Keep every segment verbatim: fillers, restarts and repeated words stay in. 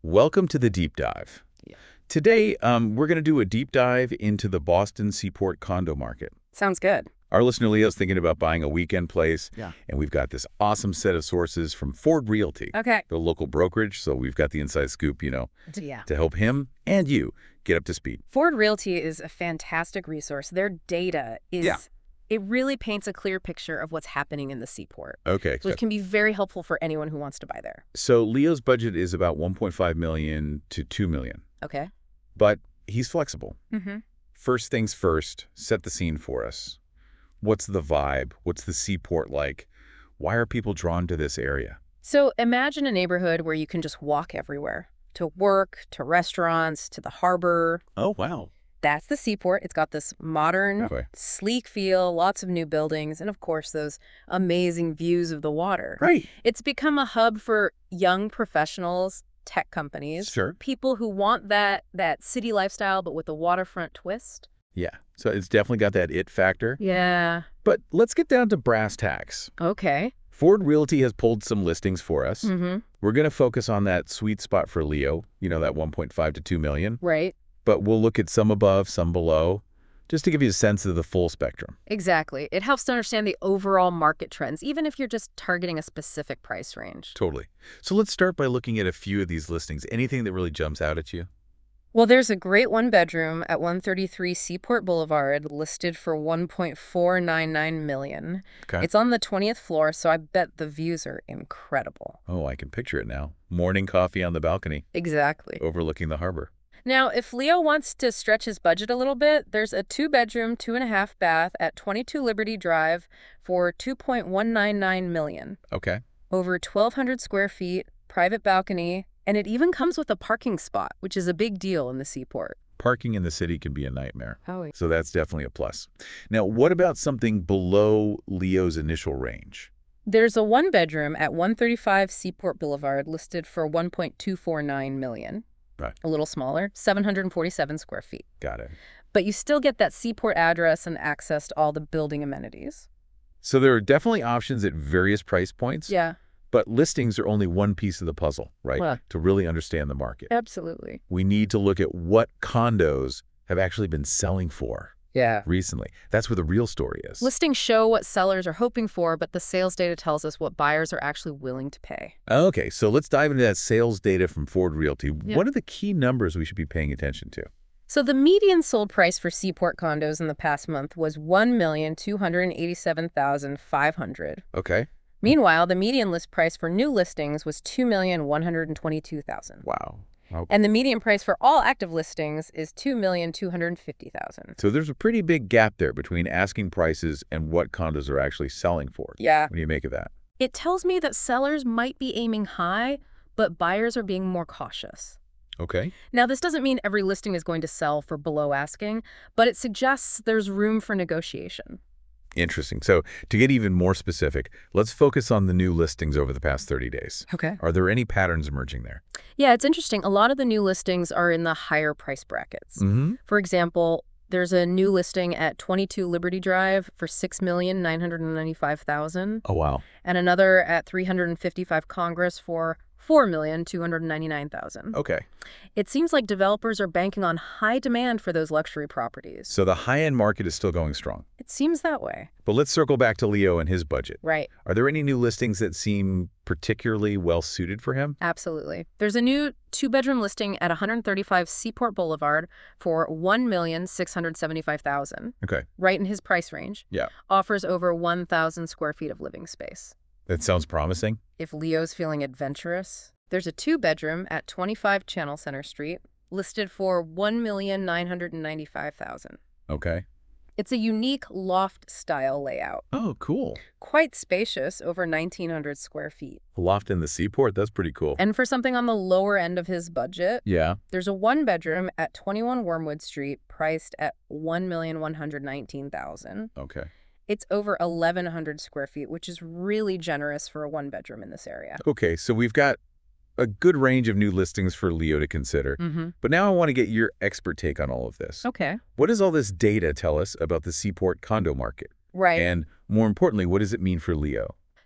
Welcome to the Deep Dive. Yeah. Today, um, we're going to do a deep dive into the Boston Seaport condo market. Sounds good. Our listener Leo's thinking about buying a weekend place, Yeah. and we've got this awesome set of sources from Ford Realty, Okay. the local brokerage, so we've got the inside scoop, you know, Yeah. to help him and you get up to speed. Ford Realty is a fantastic resource. Their data is, Yeah. it really paints a clear picture of what's happening in the Seaport. Okay. So it can be very helpful for anyone who wants to buy there. So Leo's budget is about one point five million dollars to two million dollars, Okay. but he's flexible. Mm-hmm. First things first, set the scene for us. What's the vibe? What's the Seaport like? Why are people drawn to this area? So imagine a neighborhood where you can just walk everywhere. To work, to restaurants, to the harbor. Oh, wow. That's the Seaport. It's got this modern, Okay. sleek feel, lots of new buildings, and of course those amazing views of the water. Right. It's become a hub for young professionals, tech companies, Sure. people who want that that city lifestyle but with a waterfront twist. Yeah. So it's definitely got that it factor. Yeah. But let's get down to brass tacks. Okay. Ford Realty has pulled some listings for us. Mm-hmm. We're going to focus on that sweet spot for Leo, you know, that one point five to two million. Right. But we'll look at some above, some below, just to give you a sense of the full spectrum. Exactly. It helps to understand the overall market trends, even if you're just targeting a specific price range. Totally. So let's start by looking at a few of these listings. Anything that really jumps out at you? Well, there's a great one-bedroom at one thirty-three Seaport Boulevard listed for one point four nine nine million dollars. Okay. It's on the twentieth floor, so I bet the views are incredible. Oh, I can picture it now. Morning coffee on the balcony, Exactly. overlooking the harbor. Now, if Leo wants to stretch his budget a little bit, there's a two-bedroom, two-and-a-half bath at twenty-two Liberty Drive for two point one nine nine million dollars. Okay. Over twelve hundred square feet, private balcony, and it even comes with a parking spot, which is a big deal in the Seaport. Parking in the city can be a nightmare. Oh, So that's definitely a plus. Now, what about something below Leo's initial range? There's a one-bedroom at one thirty-five Seaport Boulevard listed for one point two four nine million dollars. Right. A little smaller, seven hundred forty-seven square feet. Got it. But you still get that Seaport address and access to all the building amenities. So there are definitely options at various price points, Yeah, but listings are only one piece of the puzzle, right? Well- To really understand the market. absolutely. We need to look at what condos have actually been selling for Yeah. recently. That's where the real story is. Listings show what sellers are hoping for, but the sales data tells us what buyers are actually willing to pay. Okay, so let's dive into that sales data from Ford Realty. Yeah. What are the key numbers we should be paying attention to? So the median sold price for Seaport condos in the past month was one million two hundred eighty-seven thousand five hundred dollars. Okay. Meanwhile, the median list price for new listings was two million one hundred twenty-two thousand dollars. Wow. Okay. And the median price for all active listings is two million two hundred fifty thousand dollars. So there's a pretty big gap there between asking prices and what condos are actually selling for. Yeah. What do you make of that? It tells me that sellers might be aiming high, but buyers are being more cautious. Okay. Now, this doesn't mean every listing is going to sell for below asking, but it suggests there's room for negotiation. Interesting. So to get even more specific, let's focus on the new listings over the past thirty days. Okay. Are there any patterns emerging there? Yeah, it's interesting. A lot of the new listings are in the higher price brackets. Mm-hmm. For example, there's a new listing at twenty-two Liberty Drive for six million nine hundred ninety-five thousand dollars Oh, wow. and another at three fifty-five Congress for four million two hundred ninety-nine thousand dollars. Okay. It seems like developers are banking on high demand for those luxury properties. So the high-end market is still going strong. It seems that way. But let's circle back to Leo and his budget. Right. Are there any new listings that seem particularly well-suited for him? Absolutely. There's a new two-bedroom listing at one thirty-five Seaport Boulevard for one million six hundred seventy-five thousand dollars, Okay. right in his price range. Yeah. Offers over one thousand square feet of living space. That sounds promising. If Leo's feeling adventurous, there's a two-bedroom at twenty-five Channel Center Street listed for one million nine hundred ninety-five thousand dollars. Okay. It's a unique loft-style layout. Oh, cool. Quite spacious, over nineteen hundred square feet. A loft in the Seaport? That's pretty cool. And for something on the lower end of his budget, Yeah. there's a one-bedroom at twenty-one Wormwood Street priced at one million one hundred nineteen thousand dollars. Okay. It's over eleven hundred square feet, which is really generous for a one-bedroom in this area. Okay, so we've got a good range of new listings for Leo to consider. Mm-hmm. But now I want to get your expert take on all of this. Okay. What does all this data tell us about the Seaport condo market? Right. And more importantly, what does it mean for Leo?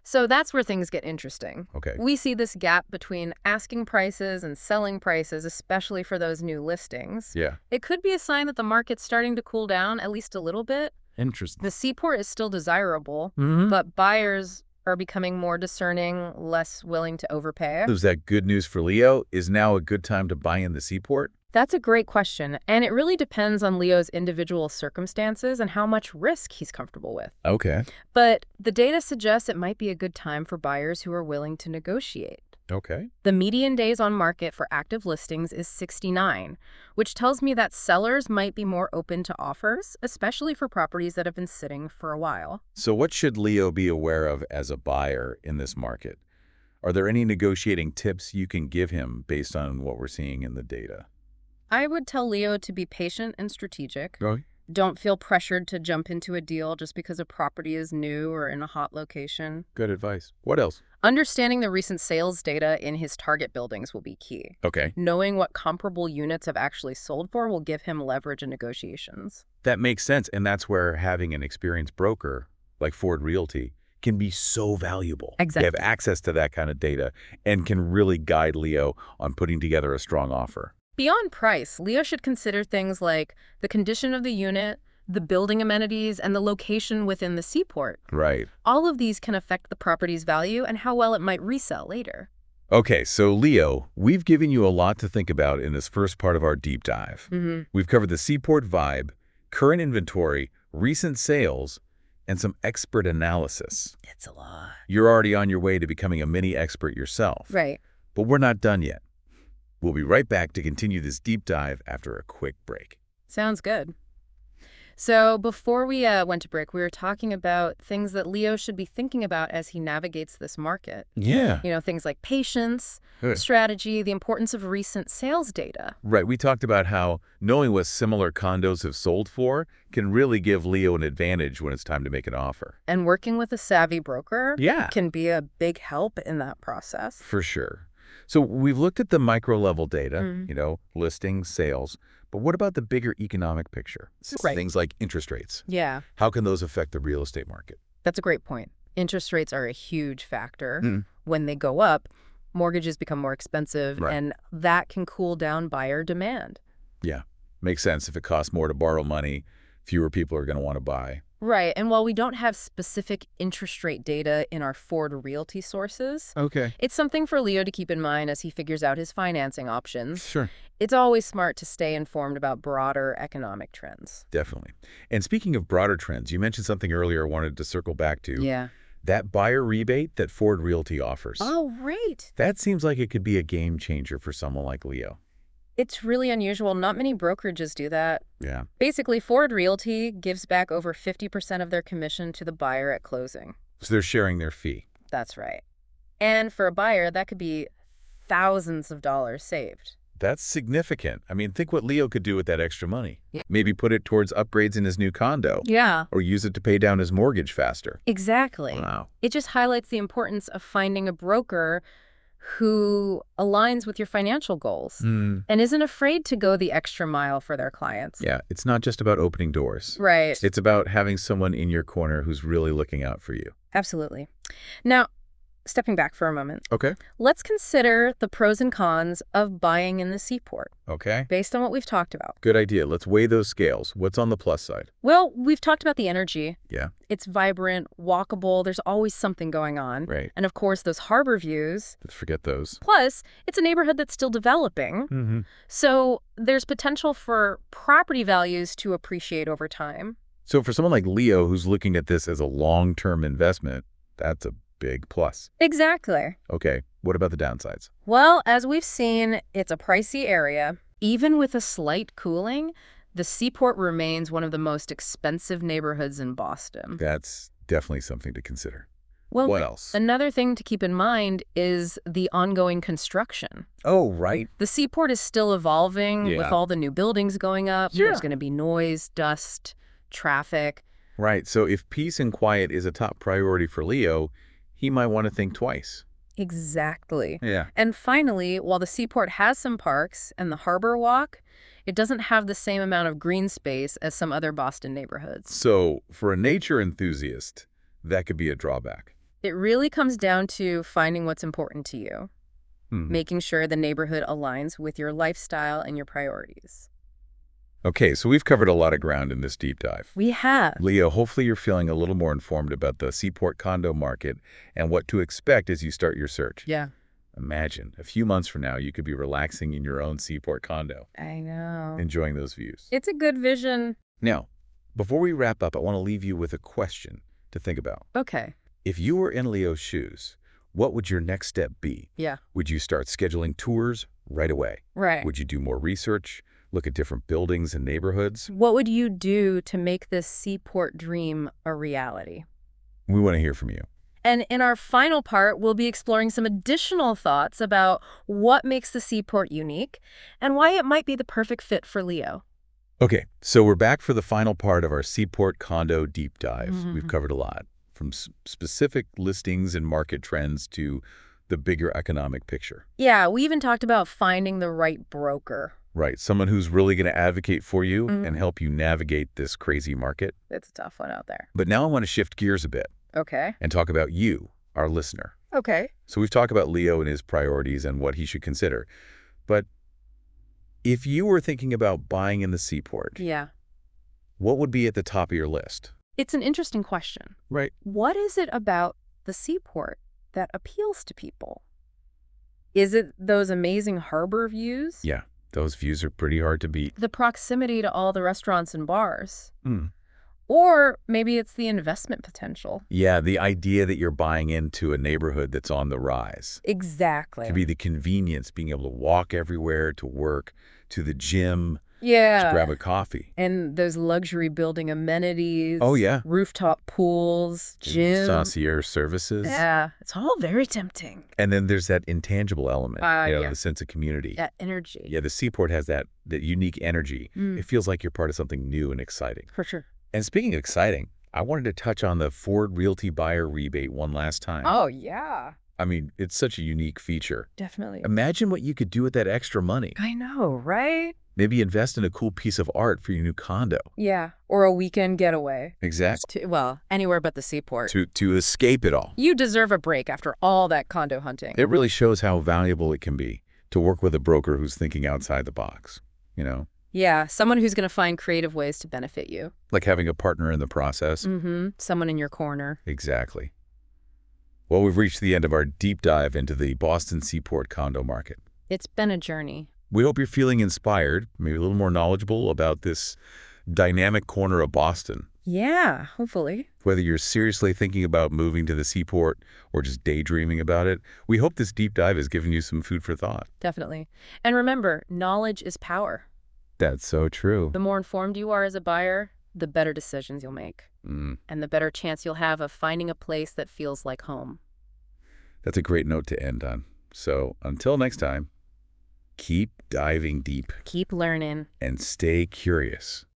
So that's where things get interesting. Okay. We see this gap between asking prices and selling prices, especially for those new listings. Yeah. It could be a sign that the market's starting to cool down at least a little bit. Interesting. The seaport is still desirable, Mm-hmm. but buyers are becoming more discerning, less willing to overpay. Is that good news for Leo? Is now a good time to buy in the seaport? That's a great question, and it really depends on Leo's individual circumstances and how much risk he's comfortable with. Okay. But the data suggests it might be a good time for buyers who are willing to negotiate. Okay. The median days on market for active listings is sixty-nine, which tells me that sellers might be more open to offers, especially for properties that have been sitting for a while. So what should Leo be aware of as a buyer in this market? Are there any negotiating tips you can give him based on what we're seeing in the data? I would tell Leo to be patient and strategic. Oh, Don't feel pressured to jump into a deal just because a property is new or in a hot location. good advice. What else? Understanding the recent sales data in his target buildings will be key. Okay. Knowing what comparable units have actually sold for will give him leverage in negotiations. That makes sense, and that's where having an experienced broker like Ford Realty can be so valuable. Exactly. They have access to that kind of data and can really guide Leo on putting together a strong offer. Beyond price, Leo should consider things like the condition of the unit, the building amenities, and the location within the seaport. Right. All of these can affect the property's value and how well it might resell later. Okay, so Leo, we've given you a lot to think about in this first part of our deep dive. Mm-hmm. We've covered the seaport vibe, current inventory, recent sales, and some expert analysis. It's a lot. You're already on your way to becoming a mini expert yourself. Right. But we're not done yet. We'll be right back to continue this deep dive after a quick break. Sounds good. So before we uh, went to break, we were talking about things that Leo should be thinking about as he navigates this market. Yeah. You know, things like patience, Good. strategy, the importance of recent sales data. Right. We talked about how knowing what similar condos have sold for can really give Leo an advantage when it's time to make an offer. And working with a savvy broker Yeah. can be a big help in that process. For sure. So we've looked at the micro level data, Mm. you know, listings, sales, but what about the bigger economic picture? Right. Things like interest rates. Yeah, How can those affect the real estate market? that's a great point. Interest rates are a huge factor. Mm. When they go up, mortgages become more expensive, Right. and that can cool down buyer demand. Yeah. Makes sense. If it costs more to borrow money, fewer people are going to want to buy. Right, and while we don't have specific interest rate data in our Ford Realty sources, Okay. it's something for Leo to keep in mind as he figures out his financing options. Sure. It's always smart to stay informed about broader economic trends. Definitely. And speaking of broader trends, you mentioned something earlier I wanted to circle back to. Yeah. That buyer rebate that Ford Realty offers. Oh, right. That seems like it could be a game changer for someone like Leo. It's really unusual. Not many brokerages do that. Yeah. Basically, Ford Realty gives back over fifty percent of their commission to the buyer at closing. So they're sharing their fee. That's right. And for a buyer, that could be thousands of dollars saved. That's significant. I mean, think what Leo could do with that extra money. Yeah. Maybe put it towards upgrades in his new condo. Yeah. Or use it to pay down his mortgage faster. Exactly. Wow. It just highlights the importance of finding a broker who aligns with your financial goals Mm. and isn't afraid to go the extra mile for their clients. Yeah, it's not just about opening doors. Right. It's about having someone in your corner who's really looking out for you. Absolutely. Now, stepping back for a moment, Okay. let's consider the pros and cons of buying in the seaport Okay. based on what we've talked about. Good idea. Let's weigh those scales. What's on the plus side? Well, we've talked about the energy. Yeah. It's vibrant, walkable, there's always something going on. Right. And of course, those harbor views. Let's forget those. Plus, it's a neighborhood that's still developing. Mm-hmm. So there's potential for property values to appreciate over time. So for someone like Leo who's looking at this as a long-term investment, that's a big plus. Exactly. Okay. What about the downsides? Well, as we've seen, it's a pricey area. Even with a slight cooling, the seaport remains one of the most expensive neighborhoods in Boston. That's definitely something to consider. Well, What else? another thing to keep in mind is the ongoing construction. Oh, right. The seaport is still evolving with Yeah. all the new buildings going up. Yeah. There's going to be noise, dust, traffic. Right. So if peace and quiet is a top priority for Leo, he might want to think twice. Exactly. Yeah. And finally, while the seaport has some parks and the Harbor Walk, it doesn't have the same amount of green space as some other Boston neighborhoods. So for a nature enthusiast, that could be a drawback. It really comes down to finding what's important to you, Hmm. making sure the neighborhood aligns with your lifestyle and your priorities. Okay, so we've covered a lot of ground in this deep dive. We have. Leo, hopefully you're feeling a little more informed about the Seaport condo market and what to expect as you start your search. Yeah. Imagine, a few months from now, you could be relaxing in your own Seaport condo, I know. enjoying those views. It's a good vision. Now, before we wrap up, I want to leave you with a question to think about. Okay. If you were in Leo's shoes, what would your next step be? Yeah. Would you start scheduling tours right away? Right. Would you do more research, look at different buildings and neighborhoods? What would you do to make this Seaport dream a reality? We want to hear from you. And in our final part, we'll be exploring some additional thoughts about what makes the Seaport unique and why it might be the perfect fit for Leo. Okay, so we're back for the final part of our Seaport condo deep dive. Mhm. We've covered a lot, from s specific listings and market trends to the bigger economic picture. Yeah, we even talked about finding the right broker. Right, someone who's really going to advocate for you Mhm. and help you navigate this crazy market. It's a tough one out there. But now I want to shift gears a bit Okay. and talk about you, our listener. Okay. So we've talked about Leo and his priorities and what he should consider. But if you were thinking about buying in the Seaport, Yeah. what would be at the top of your list? It's an interesting question. Right. What is it about the Seaport that appeals to people? Is it those amazing harbor views? Yeah, those views are pretty hard to beat. The proximity to all the restaurants and bars? Hmm. Or maybe it's the investment potential. Yeah, the idea that you're buying into a neighborhood that's on the rise. Exactly. It could be the convenience, being able to walk everywhere, to work, to the gym, Yeah. to grab a coffee. And those luxury building amenities. Oh, yeah. Rooftop pools, gym. Concierge services. Yeah. It's all very tempting. And then there's that intangible element, Uh, you know, yeah. the sense of community. That energy. Yeah, the Seaport has that, that unique energy. Mm. It feels like you're part of something new and exciting. For sure. And speaking of exciting, I wanted to touch on the Ford Realty Buyer Rebate one last time. Oh, yeah. I mean, it's such a unique feature. Definitely. Imagine what you could do with that extra money. I know, right? Maybe invest in a cool piece of art for your new condo. Yeah. Or a weekend getaway. Exactly. To, well, anywhere but the Seaport. To, to escape it all. You deserve a break after all that condo hunting. It really shows how valuable it can be to work with a broker who's thinking outside the box, you know? Yeah, someone who's going to find creative ways to benefit you. Like having a partner in the process. Mm-hmm. Someone in your corner. Exactly. Well, we've reached the end of our deep dive into the Boston Seaport condo market. It's been a journey. We hope you're feeling inspired, maybe a little more knowledgeable about this dynamic corner of Boston. Yeah, hopefully. Whether you're seriously thinking about moving to the Seaport or just daydreaming about it, we hope this deep dive has given you some food for thought. Definitely. And remember, knowledge is power. That's so true. The more informed you are as a buyer, the better decisions you'll make. Mm, And the better chance you'll have of finding a place that feels like home. that's a great note to end on. So until next time, keep diving deep Keep learning. and stay curious.